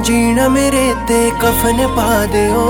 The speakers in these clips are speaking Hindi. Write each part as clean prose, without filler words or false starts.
जीना मेरे ते कफन पा दिओ।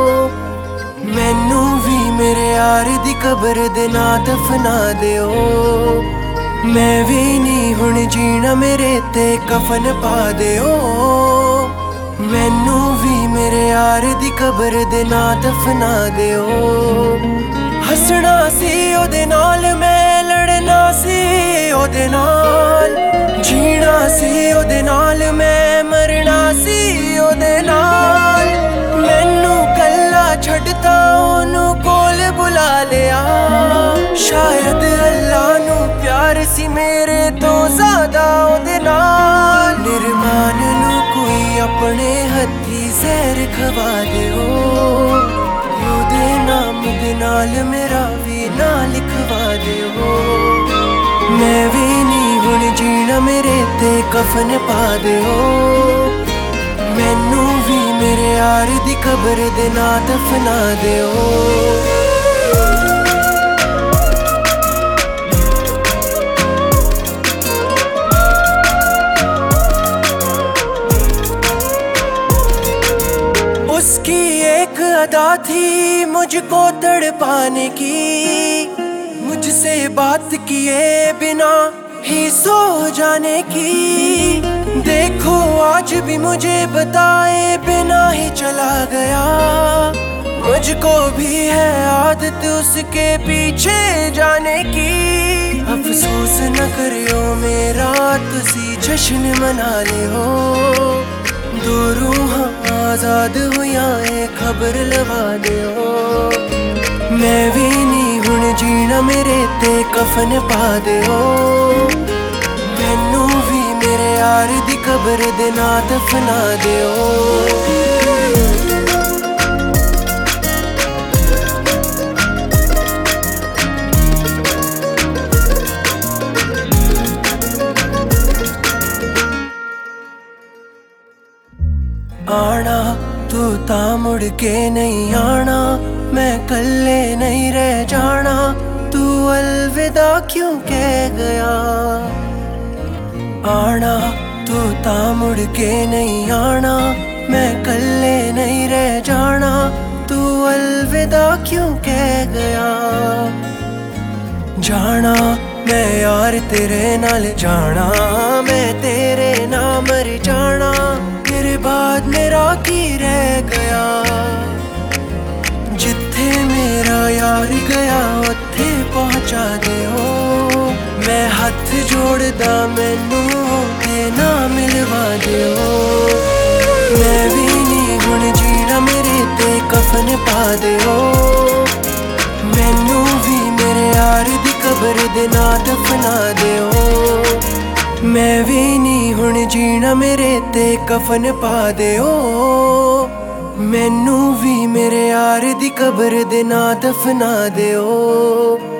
मैनू भी मेरे यार दी कब्र दे ना दफना दिओ। मैं भी नहीं हुण जीना मेरे ते कफन पा दिओ। मैनू भी मेरे यार दी कब्र दे ना दफना दिओ। हसना सी ओदे नाल मैं लड़ना सी ओदे नाल, जीना सी ओदे नाल मैं मरना सी ओदे नाल। मैनू कल्ला छड्डता ओनू कोल बुला लिया। शायद अल्लाह नू प्यार सी मेरे तो ज़्यादा ओदे नाल। निर्माण नू कोई अपने हथी जहर खवा दिओ। ओदे नाम दे नाल मेरा भी ना लिखवा दिओ। मैं भी नहीं हुण जीना मेरे ते कफन पा दिओ। मैनू भी मेरे यार दी कब्र दे ना दफना दिओ। उसकी एक अदा थी मुझको तड़पाने की, मुझसे बात किए बिना ही सो जाने की। देखो आज भी मुझे बताए बिना ही चला गया। मुझको भी है आदत उसके पीछे जाने की। अफसोस न करियो मेरा तुसी जश्न मना लियो। दो रूहां आजाद हुआ है खबर लगा दियो। मैं भी नहीं हुण जीना मेरे ते कफन पा दिओ। मैनू भी मेरे यार दी कब्र दे ना दफना दिओ। आना तू ता मुड़ के नहीं आना, मैं कल्ले नहीं रह जाना। तू अलविदा क्यों कह गया। आना तू ता मुड़ के नहीं आना, मैं कल्ले नहीं रह जाना। तू अलविदा क्यों कह गया। जाना मैं यार तेरे नाल जाना, मैं तेरे ना मर जाना। तेरे बाद मेरा की रह गया। जिथे मेरा यार गया उत्थे पहुंचा दिओ। मैं हथ जोड़दा मैनू ते ना मिलवा दिओ। मैं भी नहीं हुण जीना मेरे ते कफन पा दिओ। मैनू भी मेरे यार दी कब्र दे ना दफना दिओ। मैं भी नहीं हुण जीना मेरे ते कफन पा दिओ। मैनू भी मेरे यार दी कब्र दे ना दफना दिओ।